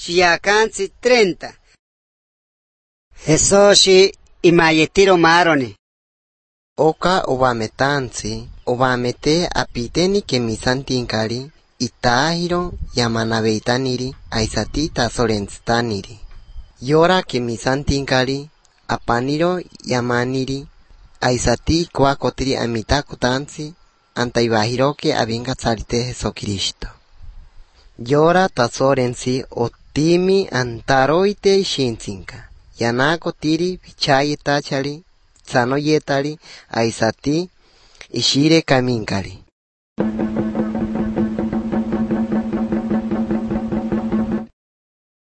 Shiakansi 30. Jesoshi imayetiro marone. Oka obametansi, obamete apiteni kemisantinkari, itahiro yamanabeitaniri, aisati tasorenstaniri. Yora kemisantinkari, apaniro yamaniri, aisati kwakotiri amitakutansi, antaibahiroke abingatsarite Jesucristo. Yora tasorensi otimi antaroite ishintzinka. Yanakotiri vichayetachari, tsanoyetari, aisati ishire kaminkari.